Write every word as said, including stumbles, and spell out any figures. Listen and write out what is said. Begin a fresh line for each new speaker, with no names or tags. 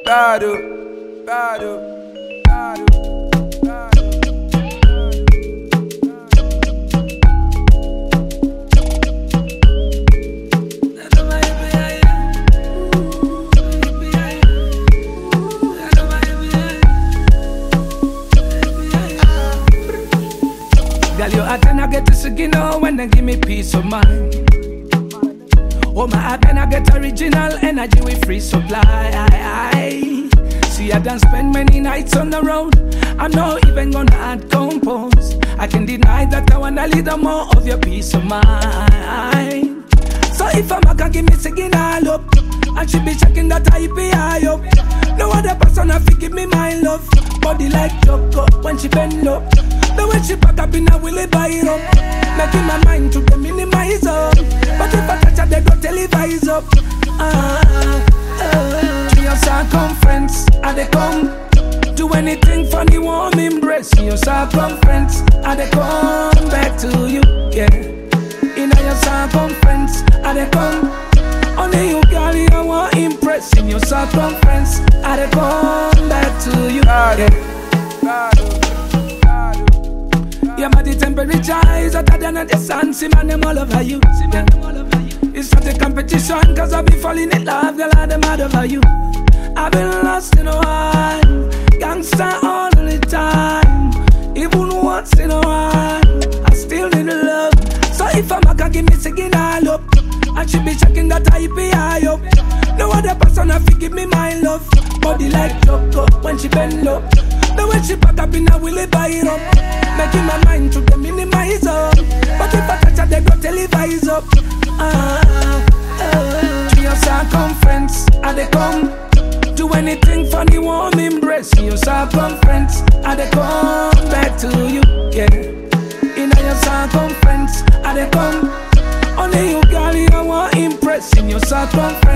Bado, bado, bado, bado.
Girl, you hot and I get to signal when they give me peace of mind. Oh, my heart and I get original energy with free supply. See, I done spend many nights on the road. I'm not even gonna add compose. I can deny that I wanna lead more of your peace of mind. So if I'm a can give me signal up, and she be checking that I be high up. No other person have to give me my love. Body like Choco when she bend up. The way she pack up in a willy buy it up. Making my mind to the minimize up. But if I touch her, they go televise up. Ah, ah. To your circumference, I they come. Do anything funny, warm embrace. In your circumference, I they come back to you, yeah. In your circumference, I they come. Only you, girl, I want impress. In your circumference, I they come back to you, yeah. Yeah, my the temperature is hotter than the sun. See, man, them all over you. Yeah. It's not a competition, cause I be falling in love, girl, I'm the mad over you. I've been lost in a while, gangster all the time. Even once in a while, I still need love. So if I'm a can give me signal up, and she be checking that I be high up. No other person have to give me my love. Body like Choco when she bend up. The way she pack up in a willy buy it up. Making my mind to the minimize up. But if I touch her, they go televise up. Ah, ah. To your circumference, I they come. Do anything funny, warm embrace. In your circumference, I they come back to you, yeah. In your circumference, I they come. Only you, girl, I want impress. In your circumference,